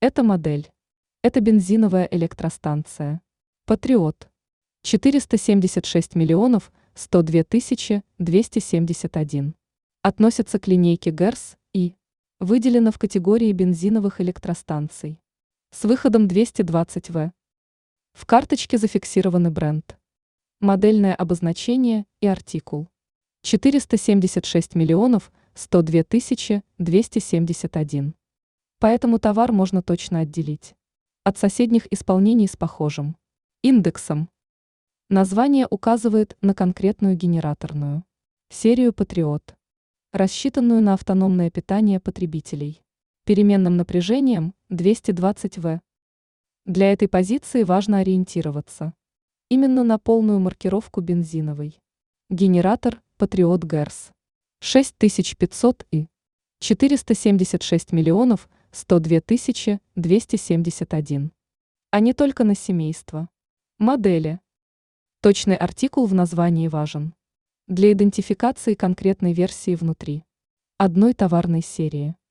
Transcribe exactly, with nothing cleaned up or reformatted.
Это модель. Это бензиновая электростанция. Патриот. четыреста семьдесят шесть миллионов сто две тысячи двести семьдесят один. Относится к линейке ГЭРС и выделена в категории бензиновых электростанций. С выходом двести двадцать ватт. В карточке зафиксированы бренд, модельное обозначение и артикул. четыреста семьдесят шесть миллионов сто две тысячи двести семьдесят один. Поэтому товар можно точно отделить от соседних исполнений с похожим индексом. Название указывает на конкретную генераторную серию «Патриот», рассчитанную на автономное питание потребителей переменным напряжением двести двадцать ватт. Для этой позиции важно ориентироваться именно на полную маркировку бензиновой. Генератор «Патриот ГЭРС» шесть тысяч пятьсот и четыреста семьдесят шесть миллионов сто две тысячи двести семьдесят один. А не только на семейство модели. Точный артикул в названии важен для идентификации конкретной версии внутри одной товарной серии.